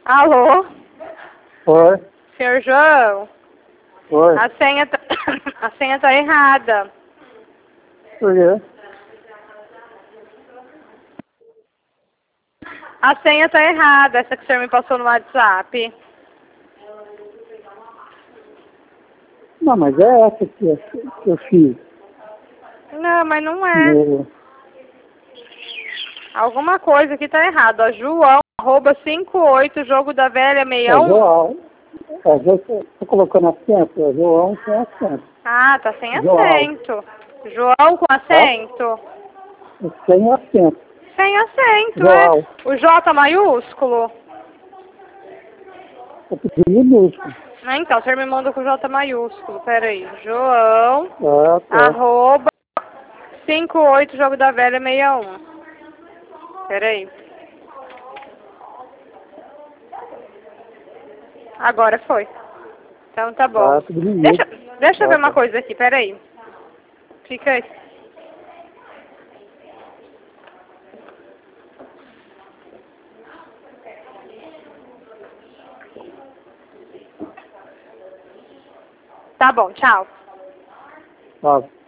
Alô? Oi, Senhor João? oi. A senha tá, a senha tá errada. Por quê? A senha tá errada, essa que o senhor me passou no WhatsApp. Não, mas é essa que eu fiz. Não, mas não é. No, Alguma coisa aqui tá errada. Ó, João, @58, jogo da velha é 61. João. Às vezes tô colocando acento, é João sem acento. Ah, tá sem João, acento. João com tá? acento? Sem acento. Sem acento, é. João. O J maiúsculo? Eu pedi minúsculo. Ah, então, o senhor me manda com J maiúsculo. Pera aí. João, Ah, tá. arroba, 58, jogo da velha 61. Pera aí. Agora foi. Então tá bom. Tá, tudo minúsculo. Deixa eu ver Tá, uma tá. coisa aqui, pera aí. Fica aí. Tá bom, tchau. Tá.